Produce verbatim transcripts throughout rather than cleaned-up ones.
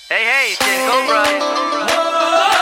Hey, hey, it's Cobra.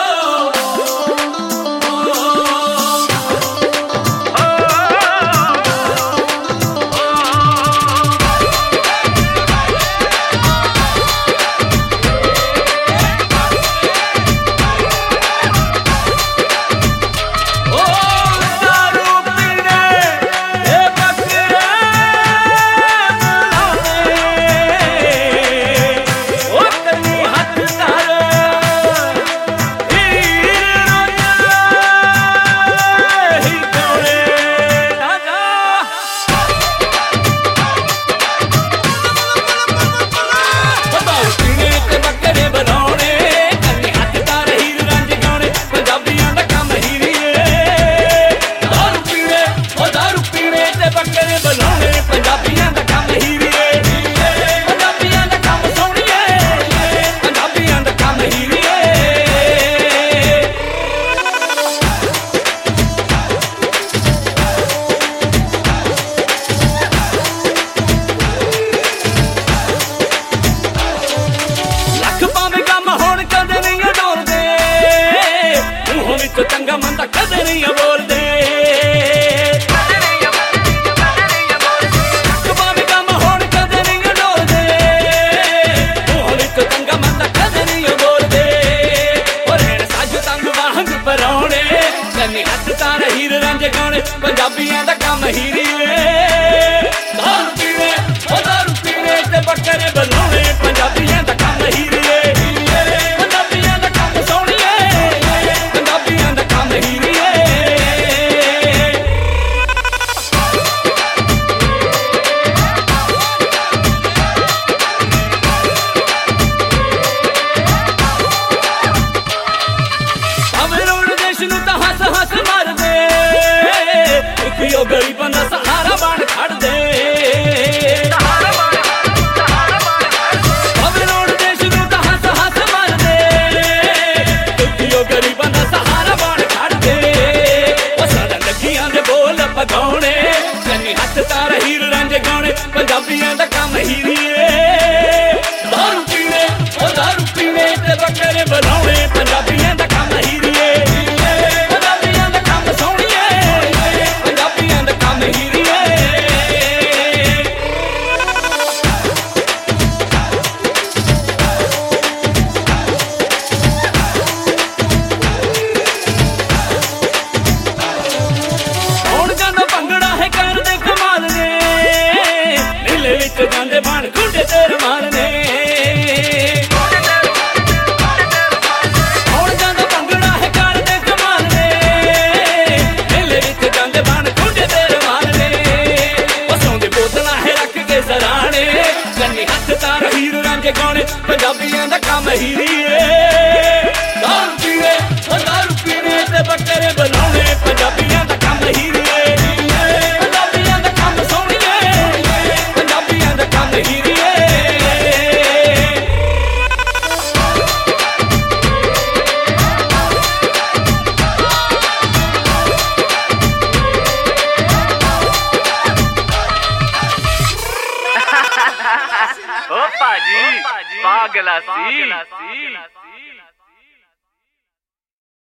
चंगा मंदा कदे नहीं बोलदे कबाब कम होण कदे नहीं डोलदे हुण तो चंगा मंदा कदे नहीं बोलदे और हैन सज तंग वांग परौणे कन्नी हथ तार हीर रंज गाने पंजाबियां दा कम हीरीए दारू पीवे ओ दारू पीवे ते बकरे बनाउने पंजाबियां दा कम हीरीए गरीबां दा सहारा बन खड़ दे देश नूं तां हस हस मर दे गरीबां दा सहारा बन खड़ दे साडा लगियां दे बोल पगाउणे कन्नी हथ तार हीर रंज गाउने पंजाबियां दा कम हीरीए दारू पीवे ओ दारू पीवे ते बकरे बनाउने पंजाबियां दा कम हीरीए गांदे बन गुंडे तेरे मारने हुण जांदा भंगड़ा है कर दे कमाल ने मेले विच गांदे बन गुंडे तेरे मारने ओ सौंदे बोतलां है रख के सराणे कन्नी हथ तार हीर रंज गाउने पंजाबियां दा कम हीरीए दारू पीवे ओ दारू पीवे ते बकरे बनाउने पंजाबियां दा कम हीरीए Opa, G! Paga-la, sim!